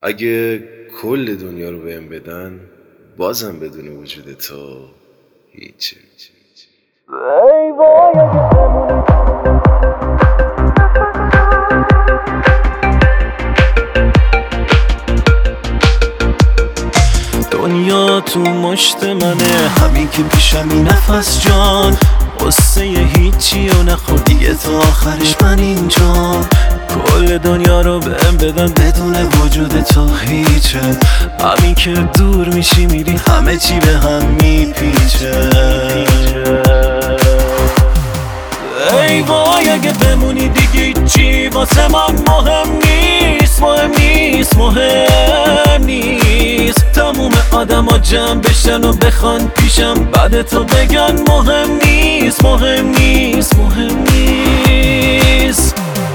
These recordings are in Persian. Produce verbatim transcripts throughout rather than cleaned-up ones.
اگه کل دنیا رو بهم بدن بازم بدون وجود تو هیچی. ای وای اگه بمونی دنیا تو مشت منه، همین که پیشمی نفس جان. قصه هیچی و نخوردیه تا آخرش من اینجا. کل دنیا رو بهم بدن بدون وجود تو هیچه. همین که دور میشی میری همه چی به هم میپیچه. ای وای اگه بمونی دیگه چی واسه من مهم نیست، مهم نیست، مهم نیست. تموم آدم ها جمع بشن و بخوان پیشم بعد تو بگن مهم نیست، مهم نیست، مهم نیست.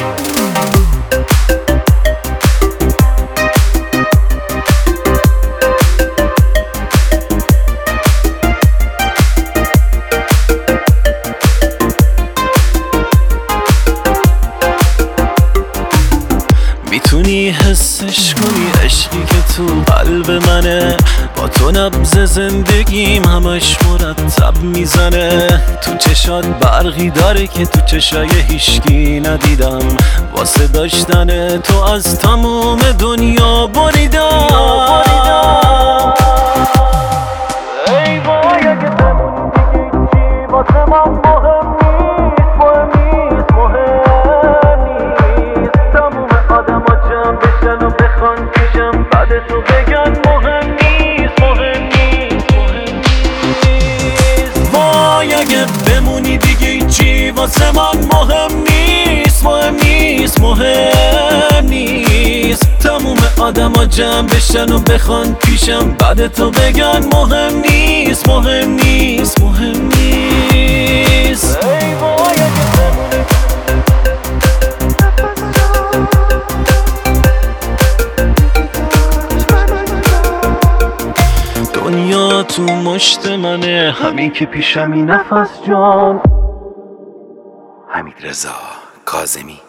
میتونی حسش کنی عشقی که تو قلب منه، با تو نبض زندگیم همش مرتب میزنه. تو چشات برقی داره که تو چشای هیشکی ندیدم، واسه داشتن تو از تموم دنیا بریدم. ای وای اگه بمونی دیگه چی واسه من مهم نیست، مهم نیست، مهم نیست. تموم آدم ها جمع بشن و بخوان پیشم بعد تو بگن مهم نیست، مهم نیست، مهم نیست. وای اگه بمونی دیگه چی واسه من مهم نیست، مهم نیست، مهم نیست. تموم آدم ها جمع بشن و بخوان پیشم بعد تو بگن مهم نیست، مهم نیست، مهم نیست. ای وای اگه بمونی دنیا تو مشت منه، همین که پیشمی نفس جان. حمیدرضا کاظمی.